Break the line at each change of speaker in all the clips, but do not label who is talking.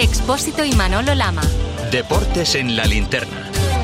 Expósito y Manolo Lama.
Deportes en la linterna.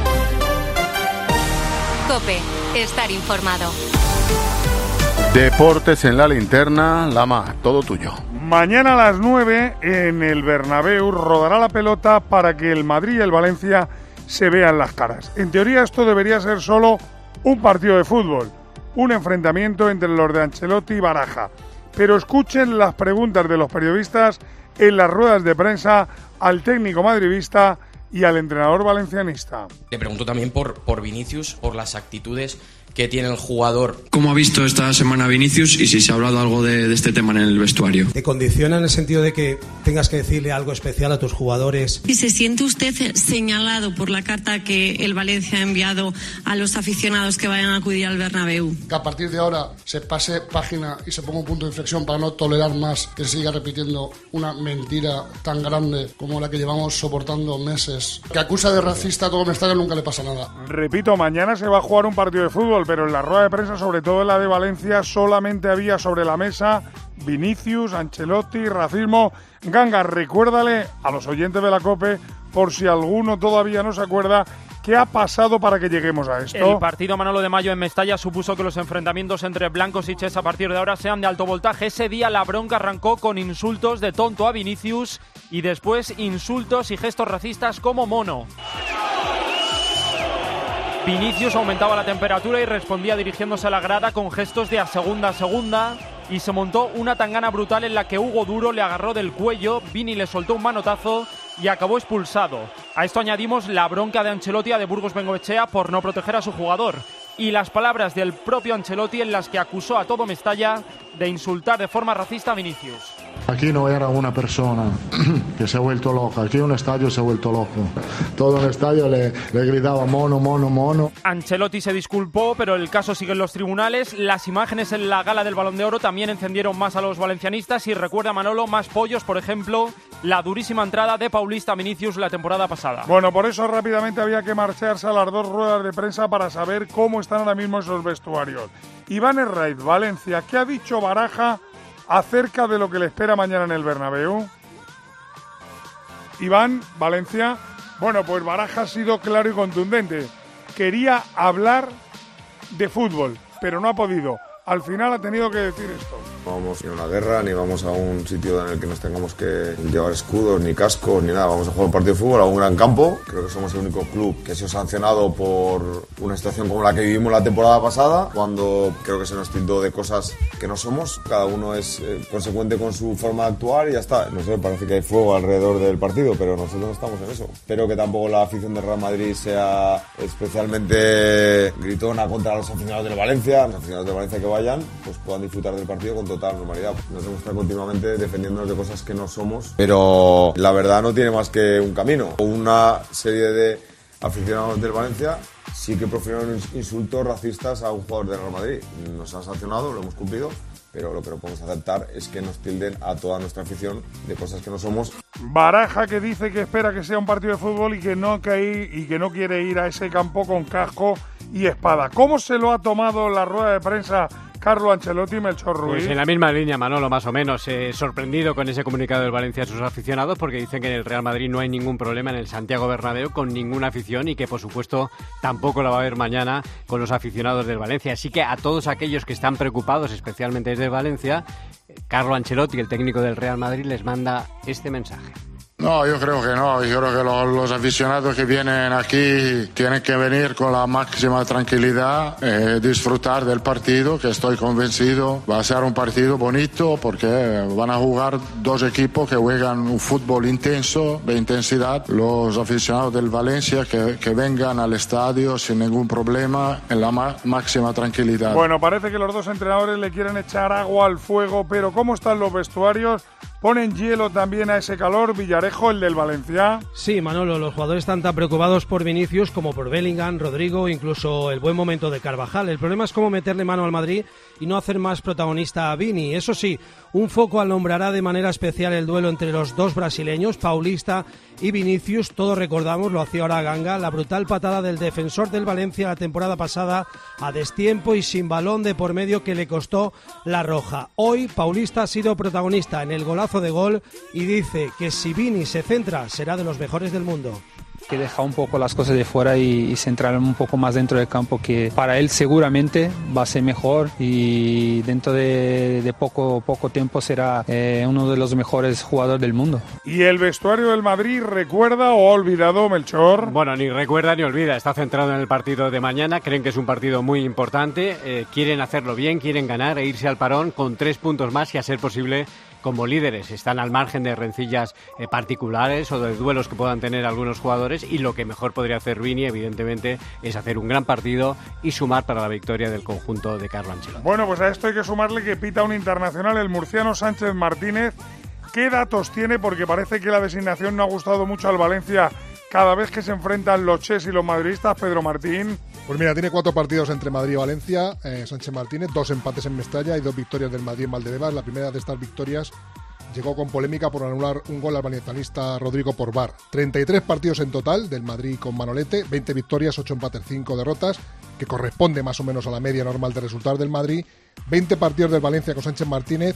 COPE, estar informado.
Deportes en la linterna, Lama, todo tuyo.
Mañana a las 9 en el Bernabéu rodará la pelota para que el Madrid y el Valencia se vean las caras. En teoría esto debería ser solo un partido de fútbol, un enfrentamiento entre los de Ancelotti y Baraja. Pero escuchen las preguntas de los periodistas en las ruedas de prensa al técnico madridista y al entrenador valencianista.
Le pregunto también por Vinicius, por las actitudes que tiene el jugador.
¿Cómo ha visto esta semana Vinicius y si se ha hablado algo de este tema en el vestuario?
¿Te condiciona en el sentido de que tengas que decirle algo especial a tus jugadores?
¿Y se siente usted señalado por la carta que el Valencia ha enviado a los aficionados que vayan a acudir al Bernabéu?
Que a partir de ahora se pase página y se ponga un punto de inflexión para no tolerar más que se siga repitiendo una mentira tan grande como la que llevamos soportando meses. Que acusa de racista a todo Mestalla, nunca le pasa nada.
Repito, mañana se va a jugar un partido de fútbol, pero en la rueda de prensa, sobre todo en la de Valencia, solamente había sobre la mesa Vinicius, Ancelotti, racismo. Ganga, recuérdale a los oyentes de la COPE, por si alguno todavía no se acuerda, ¿qué ha pasado para que lleguemos a esto?
El partido Manolo de Mayo en Mestalla supuso que los enfrentamientos entre blancos y ches a partir de ahora sean de alto voltaje. Ese día la bronca arrancó con insultos de tonto a Vinicius y después insultos y gestos racistas como mono. Vinicius aumentaba la temperatura y respondía dirigiéndose a la grada con gestos de a segunda, y se montó una tangana brutal en la que Hugo Duro le agarró del cuello, Vini le soltó un manotazo y acabó expulsado. A esto añadimos la bronca de Ancelotti a de Burgos Bengoechea por no proteger a su jugador y las palabras del propio Ancelotti en las que acusó a todo Mestalla de insultar de forma racista a Vinicius.
Aquí no era una persona que se ha vuelto loca, aquí un estadio se ha vuelto loco. Todo el estadio le gritaba mono, mono, mono.
Ancelotti se disculpó, pero el caso sigue en los tribunales. Las imágenes en la gala del Balón de Oro también encendieron más a los valencianistas y recuerda Manolo más pollos, por ejemplo, la durísima entrada de Paulista a Vinicius la temporada pasada.
Bueno, por eso rápidamente había que marcharse a las dos ruedas de prensa para saber cómo están ahora mismo esos vestuarios. Iván Herraiz, Valencia, ¿qué ha dicho Baraja acerca de lo que le espera mañana en el Bernabéu? Iván, Valencia. Bueno, pues Baraja ha sido claro y contundente. Quería hablar de fútbol, pero no ha podido. Al final ha tenido que decir esto.
No vamos ni a una guerra, ni vamos a un sitio en el que nos tengamos que llevar escudos, ni cascos, ni nada. Vamos a jugar un partido de fútbol a un gran campo. Creo que somos el único club que ha sido sancionado por una situación como la que vivimos la temporada pasada, cuando creo que se nos tildó de cosas que no somos. Cada uno es consecuente con su forma de actuar y ya está. No sé, parece que hay fuego alrededor del partido, pero nosotros no estamos en eso. Espero que tampoco la afición del Real Madrid sea especialmente gritona contra los aficionados del Valencia. Los aficionados del Valencia que vayan, pues puedan disfrutar del partido con total normalidad. Nos hemos estado continuamente defendiéndonos de cosas que no somos, pero la verdad no tiene más que un camino. Una serie de aficionados del Valencia sí que profirieron insultos racistas a un jugador del Real Madrid. Nos han sancionado, lo hemos cumplido, pero lo que no podemos aceptar es que nos tilden a toda nuestra afición de cosas que no somos.
Baraja, que dice que espera que sea un partido de fútbol y que no quiere ir a ese campo con casco y espada. ¿Cómo se lo ha tomado la rueda de prensa Carlo Ancelotti y Melchor Ruiz?
Pues en la misma línea, Manolo, más o menos. Sorprendido con ese comunicado del Valencia a sus aficionados, porque dicen que en el Real Madrid no hay ningún problema en el Santiago Bernabéu con ninguna afición y que, por supuesto, tampoco la va a haber mañana con los aficionados del Valencia. Así que a todos aquellos que están preocupados, especialmente desde Valencia, Carlo Ancelotti, el técnico del Real Madrid, les manda este mensaje.
No, yo creo que no. Yo creo que los aficionados que vienen aquí tienen que venir con la máxima tranquilidad, disfrutar del partido, que estoy convencido va a ser un partido bonito porque van a jugar dos equipos que juegan un fútbol intenso, de intensidad. Los aficionados del Valencia que vengan al estadio sin ningún problema, en la máxima tranquilidad.
Bueno, parece que los dos entrenadores le quieren echar agua al fuego, pero ¿cómo están los vestuarios? ¿Ponen hielo también a ese calor? Villarejo, el del Valencia.
Sí, Manolo, los jugadores están tan preocupados por Vinicius como por Bellingham, Rodrigo, incluso el buen momento de Carvajal. El problema es cómo meterle mano al Madrid y no hacer más protagonista a Vini. Eso sí, un foco alumbrará de manera especial el duelo entre los dos brasileños, Paulista y Vinicius. Todos recordamos, lo hacía ahora Ganga, la brutal patada del defensor del Valencia la temporada pasada a destiempo y sin balón de por medio que le costó la roja. Hoy Paulista ha sido protagonista en el golazo de gol y dice que si Vini se centra será de los mejores del mundo.
Que dejar un poco las cosas de fuera y centrar un poco más dentro del campo, que para él seguramente va a ser mejor y dentro de poco tiempo será uno de los mejores jugadores del mundo.
¿Y el vestuario del Madrid recuerda o ha olvidado, Melchor?
Bueno, ni recuerda ni olvida, está centrado en el partido de mañana, creen que es un partido muy importante, quieren hacerlo bien, quieren ganar e irse al parón con 3 puntos más y a ser posible como líderes. Están al margen de rencillas particulares o de duelos que puedan tener algunos jugadores, y lo que mejor podría hacer Vini, evidentemente, es hacer un gran partido y sumar para la victoria del conjunto de Carlo Ancelotti.
Bueno, pues a esto hay que sumarle que pita un internacional, el murciano Sánchez Martínez. ¿Qué datos tiene? Porque parece que la designación no ha gustado mucho al Valencia cada vez que se enfrentan los ches y los madridistas, Pedro Martín.
Pues mira, tiene 4 partidos entre Madrid y Valencia, Sánchez Martínez, 2 empates en Mestalla y 2 victorias del Madrid en Valdebebas. La primera de estas victorias llegó con polémica por anular un gol al valencianista Rodrigo por VAR. 33 partidos en total del Madrid con Manolete, 20 victorias, 8 empates, 5 derrotas, que corresponde más o menos a la media normal de resultados del Madrid. 20 partidos del Valencia con Sánchez Martínez,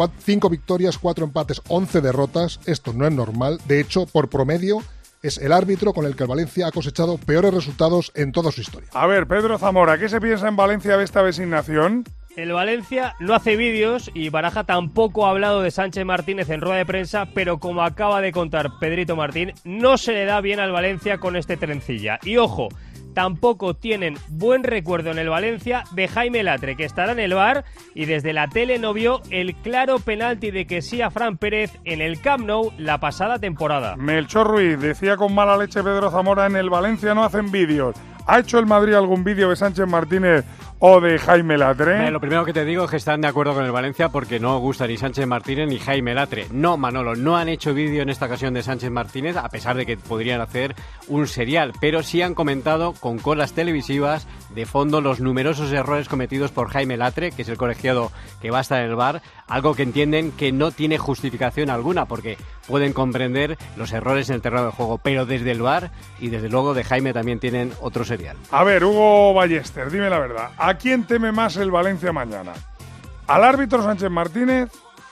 5 victorias, 4 empates, 11 derrotas. Esto no es normal. De hecho, por promedio, es el árbitro con el que el Valencia ha cosechado peores resultados en toda su historia.
A ver, Pedro Zamora, ¿qué se piensa en Valencia de esta designación?
El Valencia no hace vídeos y Baraja tampoco ha hablado de Sánchez Martínez en rueda de prensa, pero como acaba de contar Pedrito Martín, no se le da bien al Valencia con este trencilla. Y ojo, tampoco tienen buen recuerdo en el Valencia de Jaime Latre, que estará en el VAR y desde la tele no vio el claro penalti de que sí a Fran Pérez en el Camp Nou la pasada temporada.
Melchor Ruiz, decía con mala leche Pedro Zamora, en el Valencia no hacen vídeos. ¿Ha hecho el Madrid algún vídeo de Sánchez Martínez o de Jaime Latre?
Lo primero que te digo es que están de acuerdo con el Valencia porque no gusta ni Sánchez Martínez ni Jaime Latre. No, Manolo, no han hecho vídeo en esta ocasión de Sánchez Martínez, a pesar de que podrían hacer un serial, pero sí han comentado con colas televisivas de fondo los numerosos errores cometidos por Jaime Latre, que es el colegiado que va a estar en el VAR, algo que entienden que no tiene justificación alguna porque pueden comprender los errores en el terreno de juego, pero desde el VAR y desde luego de Jaime también tienen otro serial.
A ver, Hugo Ballester, dime la verdad, ¿a quién teme más el Valencia mañana? ¿Al árbitro Sánchez Martínez,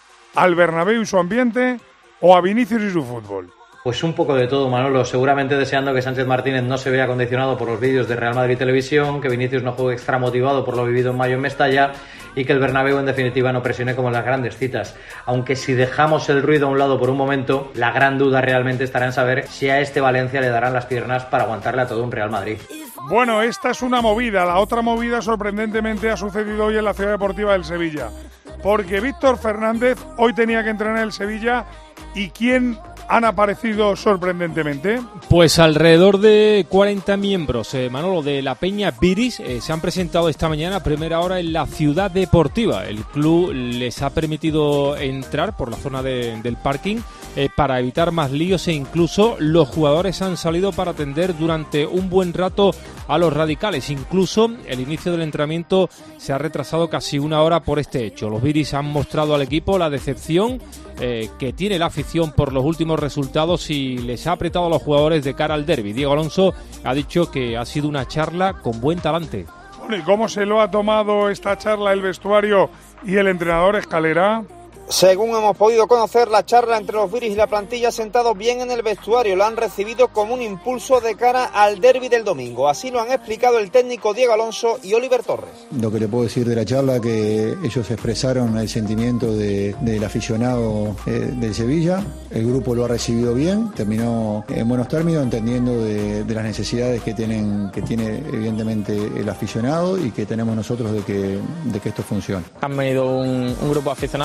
al Bernabéu y su ambiente o a Vinicius y su fútbol?
Pues un poco de todo, Manolo, seguramente deseando que Sánchez Martínez no se vea condicionado por los vídeos de Real Madrid Televisión, que Vinicius no juegue extra motivado por lo vivido en mayo en Mestalla y que el Bernabéu en definitiva no presione como en las grandes citas. Aunque si dejamos el ruido a un lado por un momento, la gran duda realmente estará en saber si a este Valencia le darán las piernas para aguantarle a todo un Real Madrid.
Bueno, esta es una movida. La otra movida sorprendentemente ha sucedido hoy en la Ciudad Deportiva del Sevilla, porque Víctor Fernández hoy tenía que entrenar en el Sevilla. ¿Y quién han aparecido sorprendentemente?
Pues alrededor de 40 miembros, Manolo, de la Peña Viris se han presentado esta mañana a primera hora en la Ciudad Deportiva. El club les ha permitido entrar por la zona del parking para evitar más líos, e incluso los jugadores han salido para atender durante un buen rato a los radicales. Incluso el inicio del entrenamiento se ha retrasado casi una hora por este hecho. Los Viris han mostrado al equipo la decepción que tiene la afición por los últimos resultados y les ha apretado a los jugadores de cara al derbi. Diego Alonso ha dicho que ha sido una charla con buen talante.
Bueno, ¿y cómo se lo ha tomado esta charla el vestuario y el entrenador Escalera?
Según hemos podido conocer, la charla entre los Viris y la plantilla ha sentado bien en el vestuario. Lo han recibido como un impulso de cara al derbi del domingo. Así lo han explicado el técnico Diego Alonso y Oliver Torres.
Lo que le puedo decir de la charla, que ellos expresaron el sentimiento del aficionado del Sevilla. El grupo lo ha recibido bien, terminó en buenos términos, entendiendo de las necesidades que tiene evidentemente el aficionado y que tenemos nosotros de que esto funcione.
Han venido un grupo de aficionados a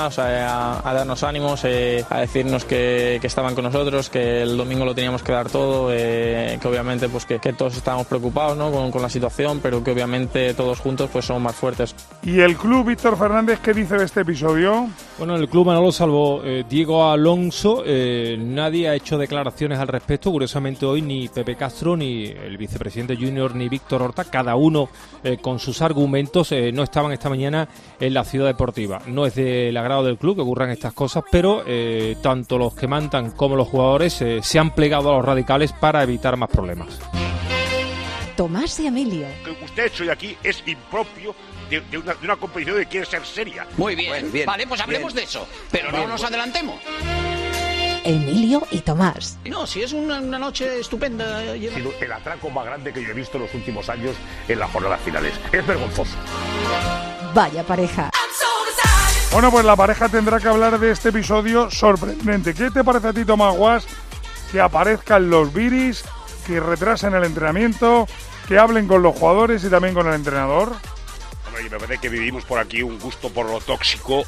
a darnos ánimos, a decirnos que estaban con nosotros, que el domingo lo teníamos que dar todo, que obviamente pues que todos estábamos preocupados, ¿no? con la situación, pero que obviamente todos juntos pues somos más fuertes.
¿Y el club, Víctor Fernández, qué dice de este episodio?
Bueno, el club, Manolo, salvo Diego Alonso, nadie ha hecho declaraciones al respecto. Curiosamente hoy ni Pepe Castro, ni el vicepresidente junior, ni Víctor Horta, cada uno con sus argumentos, no estaban esta mañana en la ciudad deportiva. No es del agrado del club que ocurran estas cosas, pero tanto los que mandan como los jugadores se han plegado a los radicales para evitar más problemas.
Tomás y Emilio.
Que usted ha hecho hoy aquí es impropio de una competición que quiere ser seria.
Muy bien, bien. Vale, pues hablemos de eso, pero no nos adelantemos.
Emilio y Tomás.
No, si es una noche estupenda.
Ha sido el atraco más grande que yo he visto en los últimos años en las jornadas finales. Es vergonzoso.
Vaya pareja.
Bueno, pues la pareja tendrá que hablar de este episodio sorprendente. ¿Qué te parece a ti, Tomás Guas, que aparezcan los Viris, que retrasen el entrenamiento, que hablen con los jugadores y también con el entrenador?
Hombre, me parece que vivimos por aquí un gusto por lo tóxico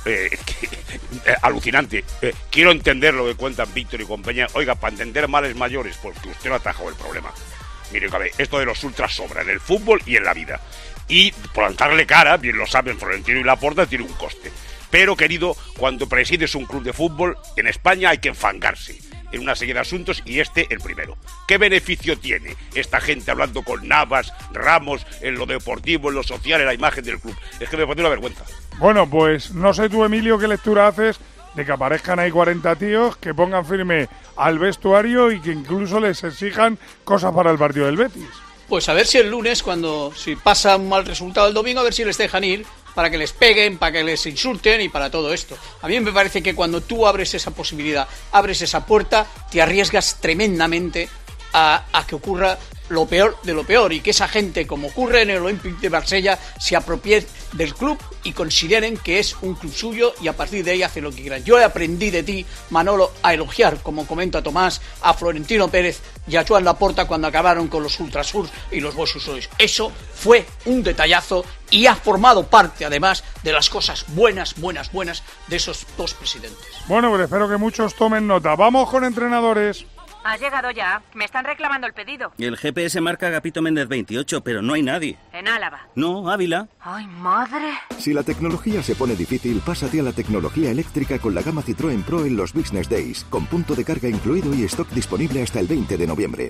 alucinante. Quiero entender lo que cuentan Víctor y compañía. Oiga, para entender males mayores, porque usted no ha atajado el problema. Mire, esto de los ultras sobra en el fútbol y en la vida. Y plantarle cara, bien lo saben Florentino y Laporta, tiene un coste. Pero, querido, cuando presides un club de fútbol, en España hay que enfangarse en una serie de asuntos y este el primero. ¿Qué beneficio tiene esta gente hablando con Navas, Ramos, en lo deportivo, en lo social, en la imagen del club? Es que me parece una vergüenza.
Bueno, pues no sé tú, Emilio, qué lectura haces de que aparezcan ahí 40 tíos, que pongan firme al vestuario y que incluso les exijan cosas para el partido del Betis.
Pues a ver si el lunes, si pasa un mal resultado el domingo, a ver si les dejan ir para que les peguen, para que les insulten y para todo esto. A mí me parece que cuando tú abres esa posibilidad, abres esa puerta, te arriesgas tremendamente a que ocurra lo peor de lo peor y que esa gente, como ocurre en el Olympique de Marsella, se apropie del club y consideren que es un club suyo y a partir de ahí hace lo que quieran. Yo aprendí de ti, Manolo, a elogiar, como comenta Tomás, a Florentino Pérez y a Joan Laporta cuando acabaron con los Ultrasurs y los Bosusois. Eso fue un detallazo y ha formado parte, además, de las cosas buenas de esos dos presidentes.
Bueno, pues espero que muchos tomen nota. Vamos con entrenadores.
Ha llegado ya. Me están reclamando el pedido.
El GPS marca Agapito Méndez 28, pero no hay nadie.
En Álava.
No, Ávila.
¡Ay, madre!
Si la tecnología se pone difícil, pásate a la tecnología eléctrica con la gama Citroën Pro en los Business Days, con punto de carga incluido y stock disponible hasta el 20 de noviembre.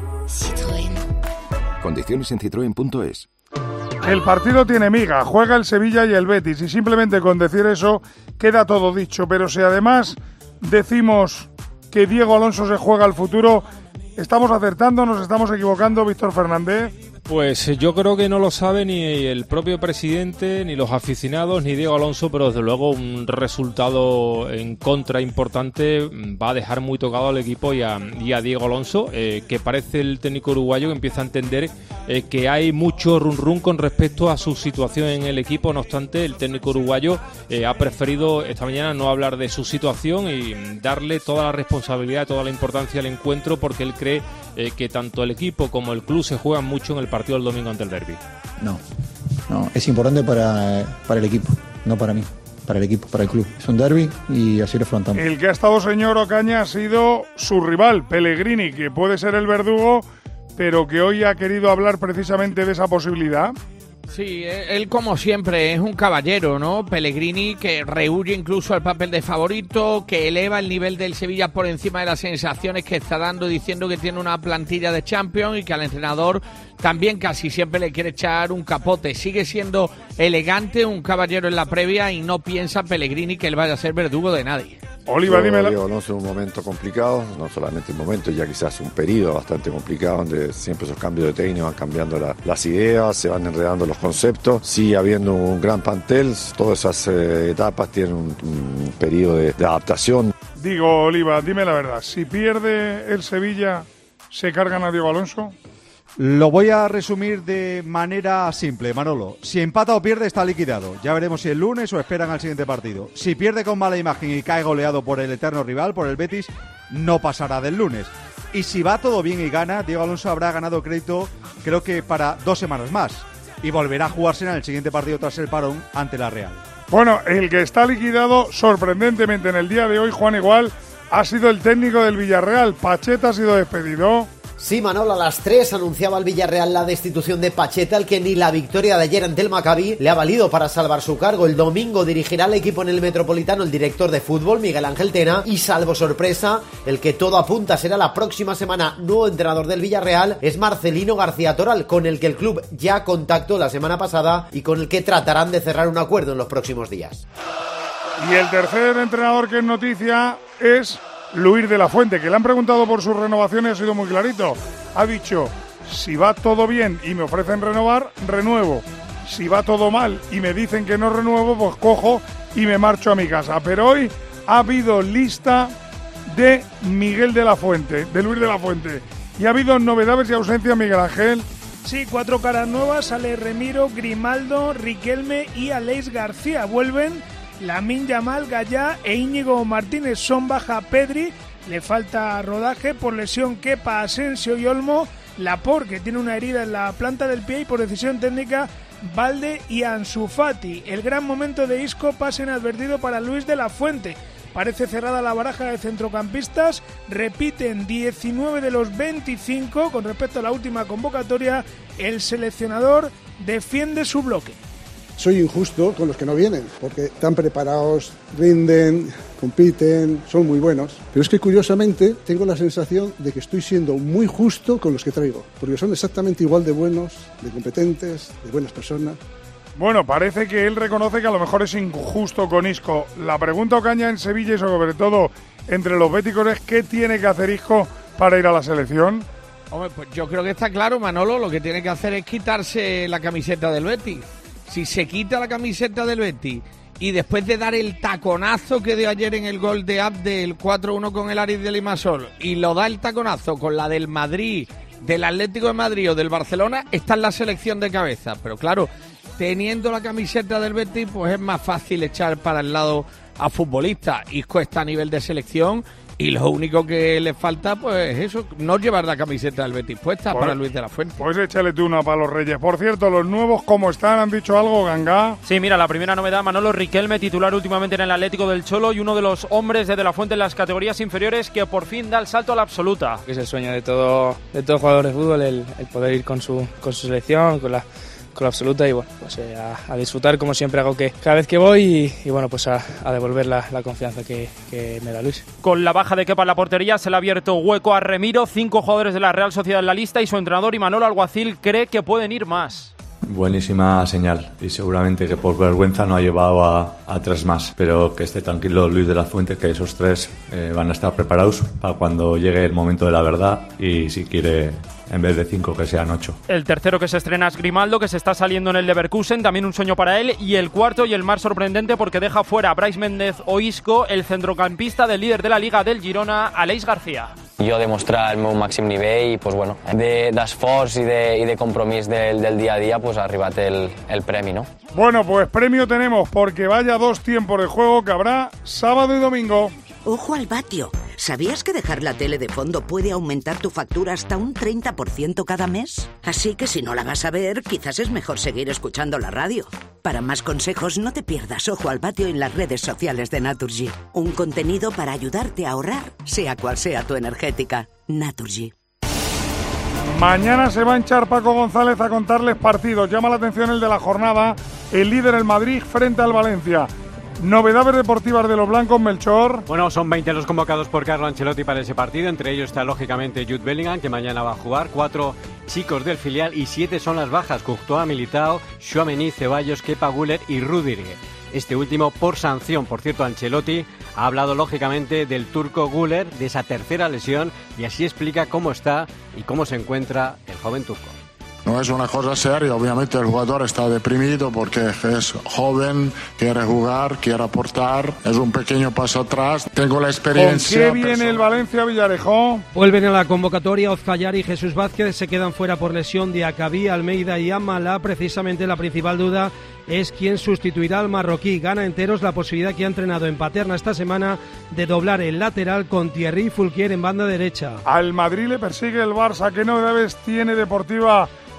Citroën. Condiciones en citroen.es.
El partido tiene miga, juega el Sevilla y el Betis, y simplemente con decir eso queda todo dicho, pero si además decimos que Diego Alonso se juega al futuro, ¿estamos acertando, nos estamos equivocando, Víctor Fernández?
Pues yo creo que no lo sabe ni el propio presidente, ni los aficionados, ni Diego Alonso, pero desde luego un resultado en contra importante va a dejar muy tocado al equipo y a Diego Alonso, que parece el técnico uruguayo que empieza a entender que hay mucho run con respecto a su situación en el equipo. No obstante, el técnico uruguayo ha preferido esta mañana no hablar de su situación y darle toda la responsabilidad, toda la importancia al encuentro, porque él cree que tanto el equipo como el club se juegan mucho en el partido del domingo ante el derbi.
No, es importante para el equipo, no para mí, para el equipo, para el club. Es un derbi y así lo afrontamos.
El que ha estado, señor Ocaña, ha sido su rival, Pellegrini, que puede ser el verdugo, pero que hoy ha querido hablar precisamente de esa posibilidad.
Sí, él como siempre es un caballero, ¿no? Pellegrini, que rehuye incluso al papel de favorito, que eleva el nivel del Sevilla por encima de las sensaciones que está dando, diciendo que tiene una plantilla de Champions y que al entrenador también casi siempre le quiere echar un capote. Sigue siendo elegante, un caballero en la previa, y no piensa Pellegrini que él vaya a ser verdugo de nadie.
Oliva, dímelo.
Diego Alonso en un momento complicado, no solamente un momento, ya quizás un periodo bastante complicado, donde siempre esos cambios de técnico van cambiando las ideas, se van enredando los conceptos. Sigue habiendo un gran plantel, todas esas etapas tienen un periodo de adaptación.
Digo, Oliva, dime la verdad, si pierde el Sevilla, ¿se cargan a Diego Alonso?
Lo voy a resumir de manera simple, Manolo. Si empata o pierde, está liquidado. Ya veremos si el lunes o esperan al siguiente partido. Si pierde con mala imagen y cae goleado por el eterno rival, por el Betis, no pasará del lunes. Y si va todo bien y gana, Diego Alonso habrá ganado crédito, creo que para 2 semanas más. Y volverá a jugarse en el siguiente partido tras el parón ante la Real.
Bueno, el que está liquidado sorprendentemente en el día de hoy, Juan, igual, ha sido el técnico del Villarreal. Pacheta ha sido despedido.
Sí, Manolo, a las 3 anunciaba el Villarreal la destitución de Pacheta, al que ni la victoria de ayer ante el Maccabi le ha valido para salvar su cargo. El domingo dirigirá al equipo en el Metropolitano el director de fútbol, Miguel Ángel Tena, y salvo sorpresa, el que todo apunta será la próxima semana nuevo entrenador del Villarreal es Marcelino García Toral, con el que el club ya contactó la semana pasada y con el que tratarán de cerrar un acuerdo en los próximos días.
Y el tercer entrenador que es noticia es Luis de la Fuente, que le han preguntado por su renovación y ha sido muy clarito. Ha dicho, si va todo bien y me ofrecen renovar, renuevo. Si va todo mal y me dicen que no renuevo, pues cojo y me marcho a mi casa. Pero hoy ha habido lista de Miguel de la Fuente, de Luis de la Fuente. Y ha habido novedades y ausencias, Miguel Ángel.
Sí, 4 caras nuevas, sale Remiro, Grimaldo, Riquelme y Aleix García. Vuelven Lamine Yamal, Gallá e Íñigo Martínez. Son baja Pedri, le falta rodaje por lesión Kepa, Asensio y Olmo. Laporte, que tiene una herida en la planta del pie, y por decisión técnica Valde y Ansu Fati. El gran momento de Isco, pase inadvertido para Luis de la Fuente. Parece cerrada la baraja de centrocampistas, repiten 19 de los 25 con respecto a la última convocatoria. El seleccionador defiende su bloque.
Soy injusto con los que no vienen, porque están preparados, rinden, compiten, son muy buenos. Pero es que curiosamente tengo la sensación de que estoy siendo muy justo con los que traigo, porque son exactamente igual de buenos, de competentes, de buenas personas.
Bueno, parece que él reconoce que a lo mejor es injusto con Isco. La pregunta Ocaña en Sevilla y sobre todo entre los béticos es ¿qué tiene que hacer Isco para ir a la selección?
Hombre, pues yo creo que está claro, Manolo, lo que tiene que hacer es quitarse la camiseta del Betis. Si se quita la camiseta del Betis y después de dar el taconazo que dio ayer en el gol de Abdel 4-1 con el Aris de Limassol y lo da el taconazo con la del Madrid, del Atlético de Madrid o del Barcelona, está en la selección de cabeza. Pero claro, teniendo la camiseta del Betis, pues es más fácil echar para el lado a futbolistas. Isco está a nivel de selección y lo único que le falta, pues eso, no llevar la camiseta del Betis puesta para Luis de la Fuente.
Pues échale tú una para los Reyes. Por cierto, los nuevos, ¿cómo están? ¿Han dicho algo, Ganga?
Sí, mira, la primera novedad, Manolo, Riquelme, titular últimamente en el Atlético del Cholo y uno de los hombres de la Fuente en las categorías inferiores que por fin da el salto a la absoluta.
Es el sueño de todo jugador de fútbol, el poder ir con su selección, con la absoluta, y bueno, pues a disfrutar como siempre hago que cada vez que voy y bueno, pues a devolver la confianza que me da Luis.
Con la baja de Kepa en la portería se le ha abierto hueco a Remiro, 5 jugadores de la Real Sociedad en la lista y su entrenador Imanol Alguacil cree que pueden ir más.
Buenísima señal y seguramente que por vergüenza no ha llevado a 3 más, pero que esté tranquilo Luis de la Fuente, que esos 3 van a estar preparados para cuando llegue el momento de la verdad y si quiere en vez de 5 que sean 8.
El tercero que se estrena es Grimaldo, que se está saliendo en el Leverkusen, también un sueño para él, y el cuarto y el más sorprendente porque deja fuera a Brais Méndez o Isco, el centrocampista del líder de la Liga del Girona, Aleix García.
Jo demostrar el meu màxim nivell i pues, bueno, d'esforç i de compromís del día a día pues, ha arribat el premi, ¿no?
Bueno, pues premio tenemos porque vaya 2 tiempos de juego que habrá sábado y domingo.
Ojo al vatio. ¿Sabías que dejar la tele de fondo puede aumentar tu factura hasta un 30% cada mes? Así que si no la vas a ver, quizás es mejor seguir escuchando la radio. Para más consejos, no te pierdas Ojo al vatio en las redes sociales de Naturgy. Un contenido para ayudarte a ahorrar, sea cual sea tu energética. Naturgy.
Mañana se va a hinchar Paco González a contarles partidos. Llama la atención el de la jornada, el líder el Madrid frente al Valencia. Novedades deportivas de los blancos, Melchor.
Bueno, son 20 los convocados por Carlo Ancelotti para ese partido. Entre ellos está lógicamente Jude Bellingham, que mañana va a jugar. 4 chicos del filial y 7 son las bajas. Courtois, Militao, Tchouaméni, Ceballos, Kepa, Güler y Rüdiger. Este último por sanción. Por cierto, Ancelotti ha hablado lógicamente del turco Güler, de esa tercera lesión, y así explica cómo está y cómo se encuentra el joven turco.
No es una cosa seria, obviamente el jugador está deprimido porque es joven, quiere jugar, quiere aportar, es un pequeño paso atrás, tengo la experiencia.
¿Con qué viene el Valencia Villarejo?
Vuelven a la convocatoria Ozcayar y Jesús Vázquez, se quedan fuera por lesión Diacabí, Almeida y Amala. Precisamente la principal duda es quién sustituirá al marroquí. Gana enteros la posibilidad que ha entrenado en Paterna esta semana de doblar el lateral con Thierry Fulquier en banda derecha.
Al Madrid le persigue el Barça. ¿Qué novedades tiene deportiva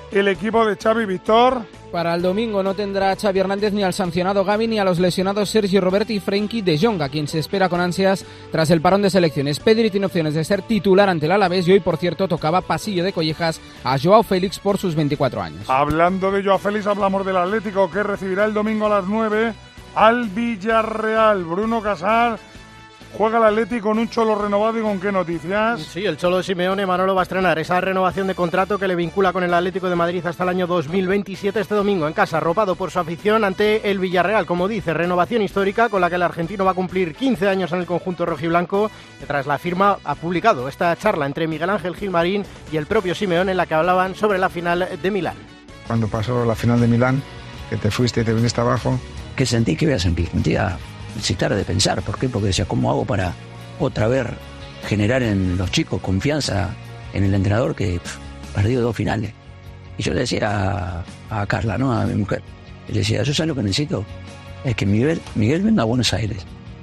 el equipo de Xavi. Víctor.
Para el domingo no tendrá Xavi Hernández ni al sancionado Gavi ni a los lesionados Sergio Roberto y Frenkie de Jong, a quien se espera con ansias tras el parón de selecciones. Pedri tiene opciones de ser titular ante el Alavés y hoy, por cierto, tocaba pasillo de collejas a Joao Félix por sus 24 años.
Hablando de Joao Félix, hablamos del Atlético, que recibirá el domingo a las 9 al Villarreal. Bruno Casar. Juega el Atleti con un Cholo renovado, ¿y con qué noticias?
Sí, el Cholo Simeone, Manolo, va a estrenar esa renovación de contrato que le vincula con el Atlético de Madrid hasta el año 2027 este domingo en casa, arropado por su afición ante el Villarreal. Como dice, renovación histórica con la que el argentino va a cumplir 15 años en el conjunto rojiblanco. Tras la firma ha publicado esta charla entre Miguel Ángel Gilmarín y el propio Simeone en la que hablaban sobre la final de Milán.
Cuando pasó la final de Milán, que te fuiste y te viniste abajo.
¿Qué sentí? ¿Qué voy a sentir? Necesitar de pensar. ¿Por qué? Porque decía, ¿cómo hago para otra vez generar en los chicos confianza en el entrenador que perdió 2 finales? Y yo le decía a Carla, ¿no? A mi mujer, le decía, ¿yo sabes lo que necesito? Es que Miguel venga a Buenos Aires.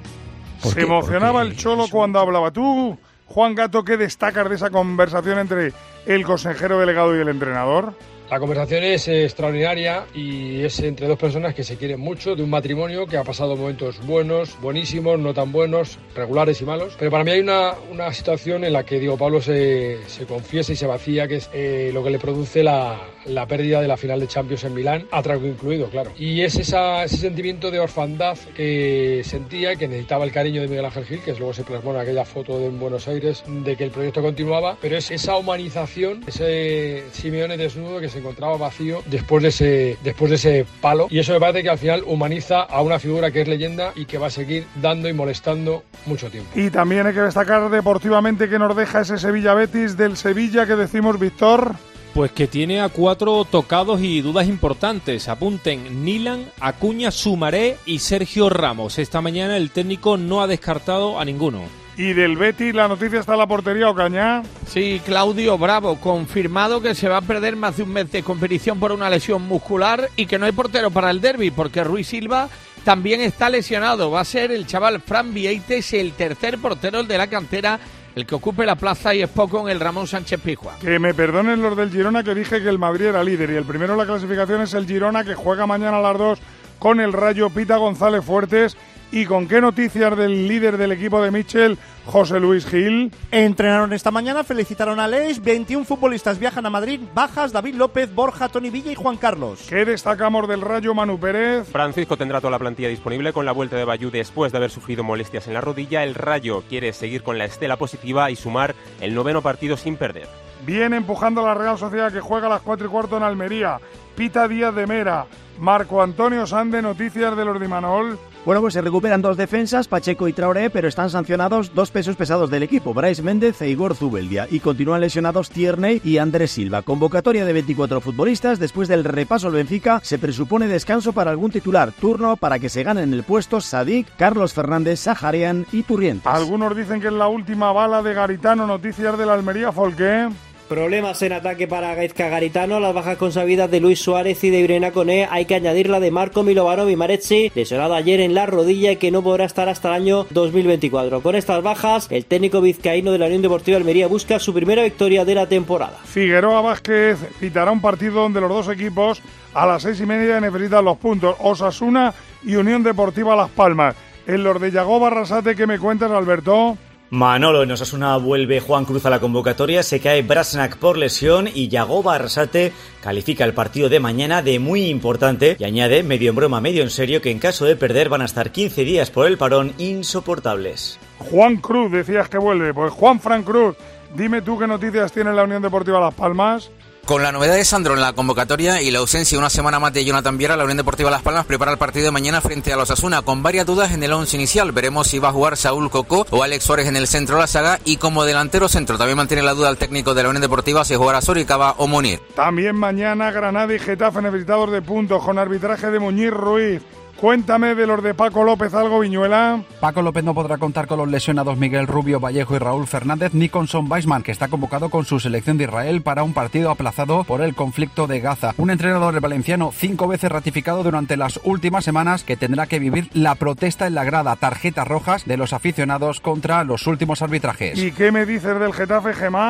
Se emocionaba el Cholo cuando hablaba. Tú, Juan Gato, ¿qué destacas de esa conversación entre el consejero delegado y el entrenador?
La conversación es extraordinaria y es entre dos personas que se quieren mucho, de un matrimonio que ha pasado momentos buenos, buenísimos, no tan buenos, regulares y malos. Pero para mí hay una situación en la que Diego Pablo se confiesa y se vacía, que es lo que le produce la pérdida de la final de Champions en Milán, atraco incluido, claro. Y es ese sentimiento de orfandad que sentía y que necesitaba el cariño de Miguel Ángel Gil, que luego se plasmó en aquella foto de Buenos Aires, de que el proyecto continuaba, pero es esa humanización, ese Simeone desnudo que se encontraba vacío después de ese palo, y eso me parece que al final humaniza a una figura que es leyenda y que va a seguir dando y molestando mucho tiempo.
Y también hay que destacar deportivamente que nos deja ese Sevilla-Betis del Sevilla que decimos, Víctor.
Pues que tiene a 4 tocados y dudas importantes. Apunten Nilan, Acuña, Sumaré y Sergio Ramos. Esta mañana el técnico no ha descartado a ninguno.
Y del Betis la noticia está en la portería, Ocaña.
Sí, Claudio Bravo, confirmado que se va a perder más de un mes de competición por una lesión muscular y que no hay portero para el derbi porque Ruiz Silva también está lesionado. Va a ser el chaval Fran Vieites, el tercer portero, el de la cantera, el que ocupe la plaza, y es poco en el Ramón Sánchez Pizjuán.
Que me perdonen los del Girona, que dije que el Madrid era líder, y el primero en la clasificación es el Girona, que juega mañana a las 2 con el Rayo. Pita González Fuertes. ¿Y con qué noticias del líder del equipo de Michel, José Luis Gil?
Entrenaron esta mañana, felicitaron a Leix, 21 futbolistas viajan a Madrid, bajas David López, Borja, Toni Villa y Juan Carlos.
¿Qué destacamos del Rayo, Manu Pérez?
Francisco tendrá toda la plantilla disponible con la vuelta de Bayú después de haber sufrido molestias en la rodilla. El Rayo quiere seguir con la estela positiva y sumar el 9º partido sin perder.
Viene empujando a la Real Sociedad, que juega a las 4:15 en Almería. Pita Díaz de Mera. Marco Antonio Sande, noticias de los de Imanol.
Bueno, pues se recuperan 2 defensas, Pacheco y Traoré, pero están sancionados 2 pesos pesados del equipo, Brais Méndez e Igor Zubeldia, y continúan lesionados Tierney y Andrés Silva. Convocatoria de 24 futbolistas. Después del repaso al Benfica, se presupone descanso para algún titular, turno para que se ganen el puesto Sadik, Carlos Fernández, Saharian y Turrientes.
Algunos dicen que es la última bala de Garitano. Noticias de la Almería, Folqué.
Problemas en ataque para Gaizka Garitano, las bajas consabidas de Luis Suárez y de Irene Koné. Hay que añadir la de Marco Milovano Vimarecci, lesionado ayer en la rodilla y que no podrá estar hasta el año 2024. Con estas bajas, el técnico vizcaíno de la Unión Deportiva Almería busca su primera victoria de la temporada.
Figueroa Vázquez pitará un partido donde los dos equipos a las 6:30 necesitan los puntos. Osasuna y Unión Deportiva Las Palmas. En los de Yagoba Arrasate, ¿qué me cuentas, Alberto?
Manolo, en Osasuna vuelve Juan Cruz a la convocatoria, se cae Brasnak por lesión y Yagoba Arrasate califica el partido de mañana de muy importante y añade, medio en broma, medio en serio, que en caso de perder van a estar 15 días por el parón insoportables.
Juan Cruz, decías que vuelve, pues Juan Fran Cruz, dime tú qué noticias tiene la Unión Deportiva Las Palmas.
Con la novedad de Sandro en la convocatoria y la ausencia una semana más de Jonathan Viera, la Unión Deportiva Las Palmas prepara el partido de mañana frente a los Osasuna con varias dudas en el 11 inicial. Veremos si va a jugar Saúl Cocó o Alex Suárez en el centro de la saga, y como delantero centro también mantiene la duda el técnico de la Unión Deportiva si jugará Soricaba o Munir.
También mañana Granada y Getafe necesitados de puntos con arbitraje de Muñiz Ruiz. Cuéntame de los de Paco López, algo, Viñuela.
Paco López no podrá contar con los lesionados Miguel Rubio, Vallejo y Raúl Fernández, ni con Son Weisman, que está convocado con su selección de Israel para un partido aplazado por el conflicto de Gaza. Un entrenador valenciano 5 veces ratificado durante las últimas semanas, que tendrá que vivir la protesta en la grada, tarjetas rojas de los aficionados contra los últimos arbitrajes.
¿Y qué me dices del Getafe, Gemma?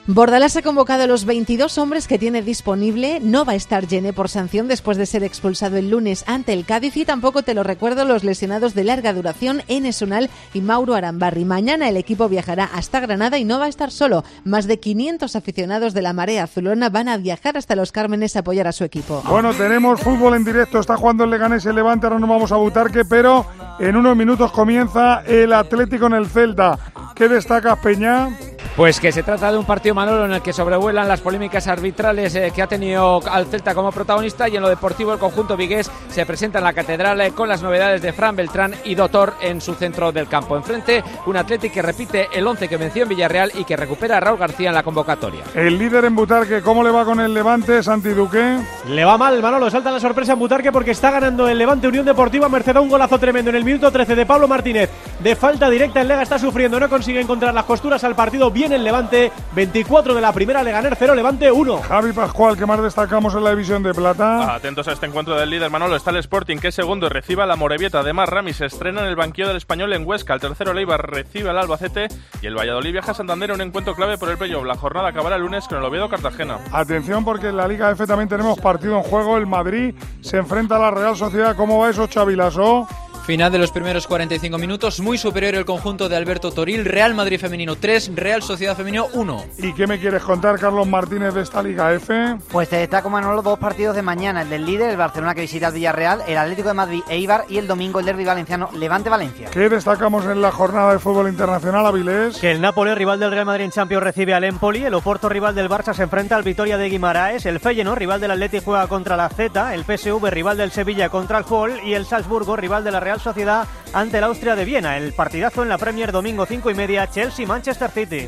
Bordalás ha convocado a los 22 hombres que tiene disponible. No va a estar Gene por sanción después de ser expulsado el lunes ante el Cádiz, y tampoco, te lo recuerdo, los lesionados de larga duración Enes Unal y Mauro Arambarri. Mañana el equipo viajará hasta Granada y no va a estar solo. Más de 500 aficionados de la Marea Azulona van a viajar hasta Los Cármenes a apoyar a su equipo.
Bueno, tenemos fútbol en directo. Está jugando el Leganés y el Levante. Ahora nos vamos a Butarque, pero en unos minutos comienza el Atlético en el Celta. ¿Qué destacas, Peña?
Pues que se trata de un partido, Manolo, en el que sobrevuelan las polémicas arbitrales que ha tenido al Celta como protagonista, y en lo deportivo el conjunto vigués se presenta en la Catedral con las novedades de Fran Beltrán y Doctor en su centro del campo. Enfrente, un Atlético que repite el 11 que venció en Villarreal y que recupera a Raúl García en la convocatoria.
El líder en Butarque, ¿cómo le va con el Levante, Santi Duque?
Le va mal, Manolo, salta la sorpresa en Butarque porque está ganando el Levante Unión Deportiva merced a un golazo tremendo en el minuto 13 de Pablo Martínez. De falta directa, el Lega está sufriendo, no consigue encontrar las costuras al partido. Viene el Levante, 24 de la primera, Leganés 0, Levante 1.
Javi Pascual, ¿qué más destacamos en la división de plata?
Atentos a este encuentro del líder, Manolo. Está el Sporting, que es segundo y recibe a la Morevieta. Además, Rami se estrena en el banquillo del Español en Huesca. El tercero, Leibar, recibe al Albacete, y el Valladolid viaja a Santander, un encuentro clave por el playoff. La jornada acabará el lunes con el Oviedo Cartagena.
Atención, porque en la Liga F también tenemos partido en juego. El Madrid se enfrenta a la Real Sociedad. ¿Cómo va eso, Xavi Lasso?
Final de los primeros 45 minutos, muy superior el conjunto de Alberto Toril. Real Madrid femenino 3, Real Sociedad femenino 1.
¿Y qué me quieres contar, Carlos Martínez, de esta Liga F?
Pues te destaco, Manolo, dos partidos de mañana. El del líder, el Barcelona, que visita al Villarreal, el Atlético de Madrid e Eibar, y el domingo el derbi valenciano Levante-Valencia.
¿Qué destacamos en la jornada de fútbol internacional, Avilés?
Que el Nápoles, rival del Real Madrid en Champions, recibe al Empoli. El Oporto, rival del Barça, se enfrenta al Vitoria de Guimaraes. El Feyenoord, rival del Atleti, juega contra la Z. El PSV, rival del Sevilla, contra el Fol. Y el Salzburgo, rival de la Real Sociedad, ante el Austria de Viena. El partidazo en la Premier, domingo 5:30, Chelsea-Manchester City.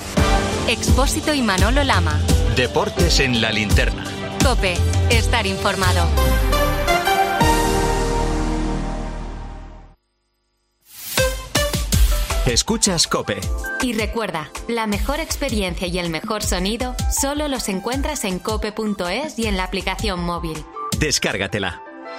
Expósito y Manolo Lama.
Deportes en la linterna.
COPE, estar informado.
Escuchas COPE.
Y recuerda, la mejor experiencia y el mejor sonido solo los encuentras en cope.es y en la aplicación móvil.
Descárgatela.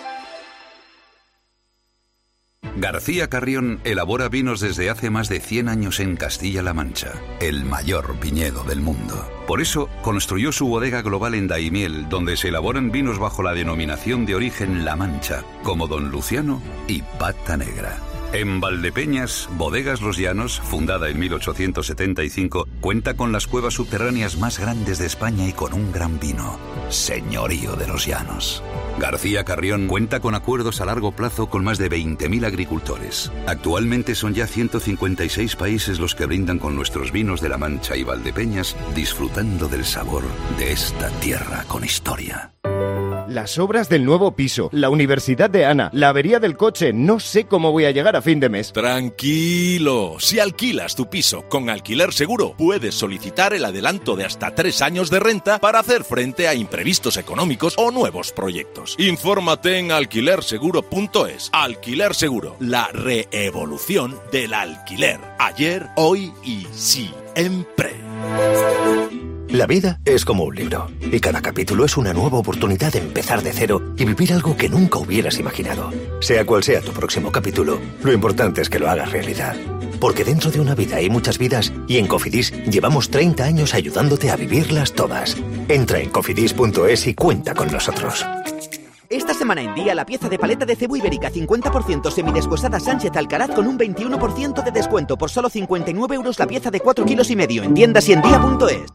García Carrión elabora vinos desde hace más de 100 años en Castilla-La Mancha, el mayor viñedo del mundo. Por eso construyó su bodega global en Daimiel, donde se elaboran vinos bajo la denominación de origen La Mancha, como Don Luciano y Pata Negra. En Valdepeñas, Bodegas Los Llanos, fundada en 1875, cuenta con las cuevas subterráneas más grandes de España y con un gran vino, Señorío de los Llanos. García Carrión cuenta con acuerdos a largo plazo con más de 20.000 agricultores. Actualmente son ya 156 países los que brindan con nuestros vinos de La Mancha y Valdepeñas, disfrutando del sabor de esta tierra con historia.
Las obras del nuevo piso, la universidad de Ana, la avería del coche, no sé cómo voy a llegar a fin de mes.
Tranquilo, si alquilas tu piso con Alquiler Seguro, puedes solicitar el adelanto de hasta 3 años de renta para hacer frente a imprevistos económicos o nuevos proyectos. Infórmate en alquilerseguro.es. Alquiler Seguro, la reevolución del alquiler. Ayer, hoy y siempre.
La vida es como un libro, y cada capítulo es una nueva oportunidad de empezar de cero y vivir algo que nunca hubieras imaginado. Sea cual sea tu próximo capítulo, lo importante es que lo hagas realidad. Porque dentro de una vida hay muchas vidas, y en Cofidis llevamos 30 años ayudándote a vivirlas todas. Entra en cofidis.es y cuenta con nosotros.
Esta semana en Día, la pieza de paleta de cebo ibérica 50% semideshuesada Sánchez Alcaraz con un 21% de descuento por solo 59 euros la pieza de 4,5 kilos en tiendas y en día.es.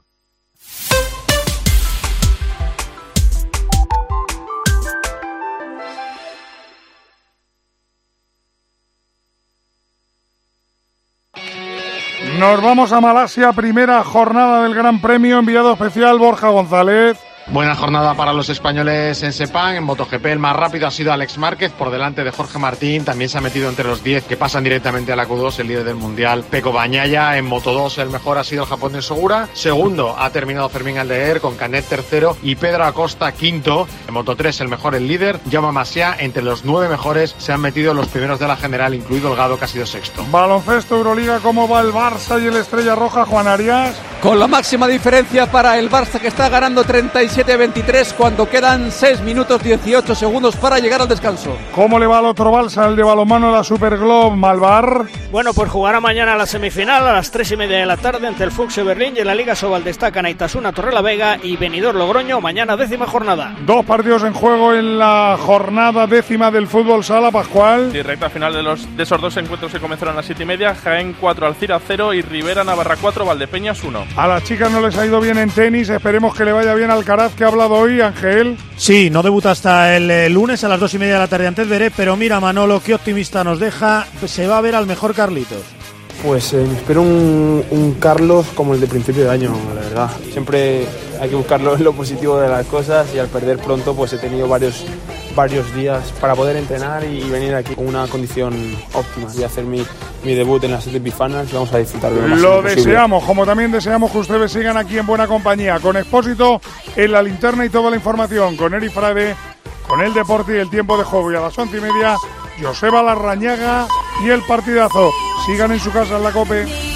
Nos vamos a Malasia, primera jornada del Gran Premio, enviado especial Borja González.
Buena jornada para los españoles en Sepang. En MotoGP el más rápido ha sido Alex Márquez, por delante de Jorge Martín. También se ha metido entre los 10 que pasan directamente a la Q2 el líder del mundial, Pecco Bagnaia. En Moto2 el mejor ha sido el japonés Segura. Segundo ha terminado Fermín Aldeguer, con Canet tercero y Pedro Acosta quinto. En Moto3 el mejor, el líder, Jaume Masia. Entre los 9 mejores se han metido los primeros de la general, incluido el Gado, que ha sido sexto.
Baloncesto, Euroliga, ¿cómo va el Barça y el Estrella Roja, Juan Arias?
con la máxima diferencia para el Barça, que está ganando 37-23 cuando quedan 6 minutos 18 segundos para llegar al descanso.
¿Cómo le va al otro Barça, el de balonmano, la Superglobe, Malvar?
Bueno, pues jugará mañana la semifinal a las 3:30 de la tarde ante el Fuxe Berlín, y en la Liga Sobal destacan Aitasuna Torrelavega y Benidorm Logroño, mañana 10ª jornada.
2 partidos en juego en la jornada 10ª del fútbol sala, Pascual.
Sí, recta final de esos 2 encuentros que comenzaron a las 7:30, Jaén 4, Alcira 0 y Rivera Navarra 4, Valdepeñas 1.
A las chicas no les ha ido bien en tenis, esperemos que le vaya bien al Alcaraz, que ha hablado hoy, Ángel.
Sí, no debuta hasta el lunes a las 2:30 de la tarde ante Zverev, pero mira, Manolo, qué optimista nos deja, se va a ver al mejor Carlitos.
Pues espero un Carlos como el de principio de año, la verdad. Siempre hay que buscar lo positivo de las cosas, y al perder pronto pues he tenido varios días para poder entrenar y venir aquí con una condición óptima. Voy a hacer mi debut en las ATP Finals y vamos a disfrutar de lo máximo
Lo
posible.
deseamos, como también deseamos que ustedes sigan aquí en buena compañía, con Expósito en la linterna y toda la información, con Eri Frade, con el deporte y el tiempo de juego, y a las 11:30 Joseba Larrañaga y el partidazo. Sigan en su casa en la COPE.